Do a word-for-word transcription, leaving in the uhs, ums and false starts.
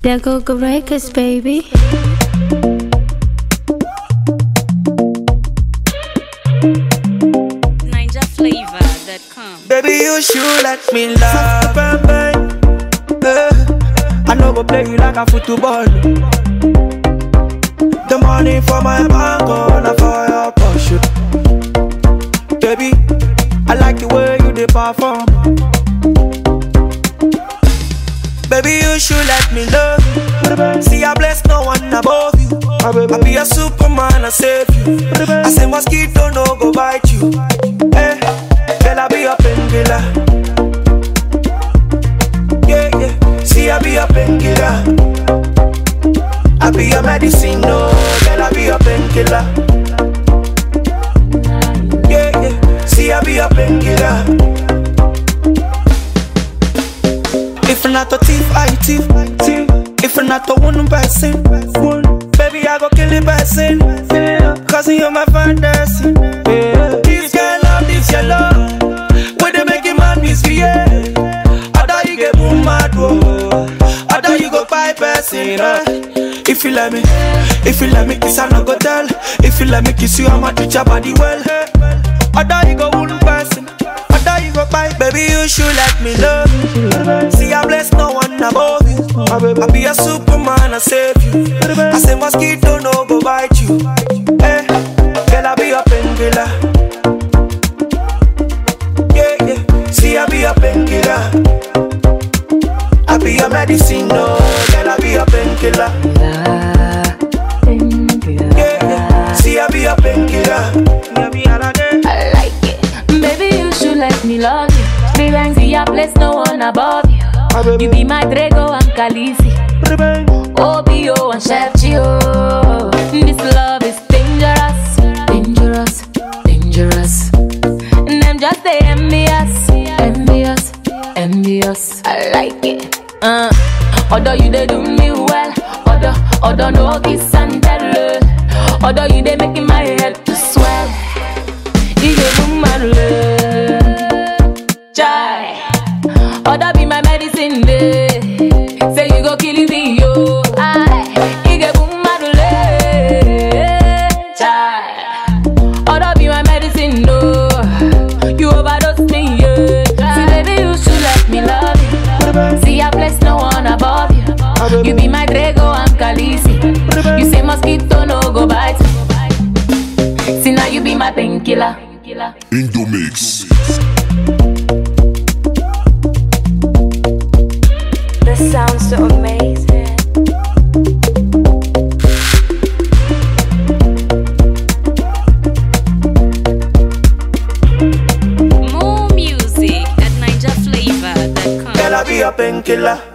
There go go records, baby. Niger Flavor dot com. Baby, you should let me love. Bang, bang. Eh, I know go play you like a football. The money for my bank, not for your Porsche. Baby, I like the way you dey perform. Baby, you should let me love you. See, I bless no one above you. I be a superman, I save you. I say mosquito no go bite you. Hey, girl, I be a painkiller. Yeah, yeah. See, I be a painkiller. I be a medicine, no. Girl, I be a painkiller. Yeah, yeah. See, I be a painkiller. If not a thief, I thief, thief. If not a one person, one. Baby, I go kill the person, cause you're my fantasy. Yeah. This girl love, this your love. When they make him man misbehave, I thought you get boom mad, whoa. I thought you go buy person, uh. If you let me, if you let me kiss, I no go tell. If you let me kiss you, I'ma treat your body well. I thought you go one person. You go by, baby, you should let me love you. See, I bless no one above you. I be a superman, I save you. I say mosquito no go bite you. Hey, girl, I be a painkiller. Yeah, yeah. See, I be a painkiller. I be a medicine, no. Girl, I be a painkiller. Yeah, yeah. See, I be a painkiller. I like it. Baby, you should let me love you. Be bang, see I place no one above you. You be my Drago and Khaleesi. O B O and Chef Gio. This love is dangerous, dangerous, dangerous. And I'm just the envious, envious, envious. I like it. Uh, although you they do me well, although, although no kiss and tell. Although you they making my head to swell. You get woman love, chai. Other be my medicine day. Say you go kill me, yo. I, you get woman love, chai. Other be my medicine, no. You overdose me, yeah. See, baby, you should let me love you. See, I bless no one above you. You be my Drago and Khaleesi. You say mosquito no go bite me. See, now you be my painkiller. Indomix. This sounds so amazing. More music at Niger Flavor dot com. Girl, I be a painkiller.